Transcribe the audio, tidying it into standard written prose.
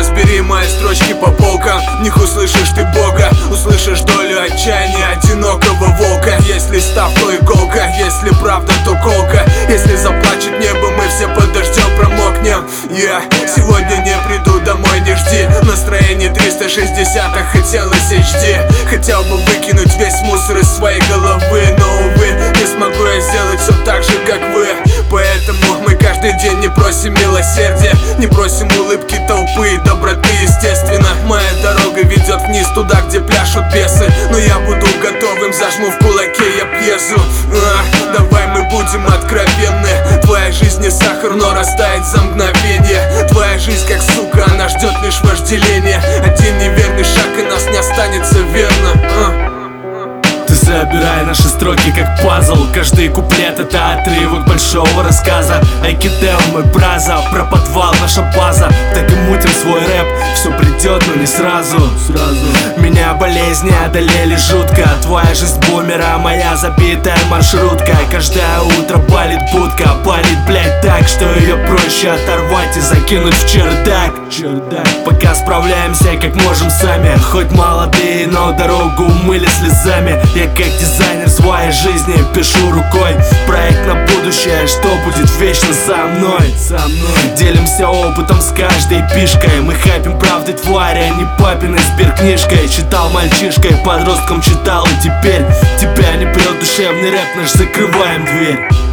разбери мои строчки по полкам. В них услышишь ты Бога, услышишь долю отчаяния одинокого волка. Если став, то иголка, если правда, то колка. Если заплачет небо, мы все под дождем промокнем. Я сегодня не приду домой, не жди. Настроение 360, хотелось HD. Хотел бы выкинуть весь мусор из своей головы, но, увы, не смогу я сделать все так же, как вы. Поэтому мы каждый день не просим милосердия, не просим улыбки толпы и доброты, естественно. Моя дорога ведет вниз, туда, где пляшут бесы. Но я буду готовым, зажму в кулаке я пьесу. Давай мы будем откровенны. Твоя жизнь не сахар, но растает за мгновение. Твоя жизнь как сука, она ждет лишь вожделения. Один неверный шаг и нас не останется, верно? Ты забирай наши строки как пазл. Каждый куплет — это отрывок большого рассказа. Айкидео мой браза, про подвал наша база. Так и мутим свой рэп, все придет, но не сразу. Меня болезни одолели жутко. Твоя жизнь бумера, моя забитая маршрутка. Каждое утро палит будка, палит, блять, так, что ее проще оторвать и закинуть в чердак. Пока справляемся как можем сами. Хоть молодые, но дорогу умыли слезами. Я как дизайнер своей жизни пишу рукой проект на будущее, что будет вечно со мной. Делимся опытом с каждой пишкой. Мы хайпим правды твари, а не папиной сберкнижкой. Читал мальчишкой, подростком читал, и теперь тебя не прет душевный рэп наш, закрываем дверь.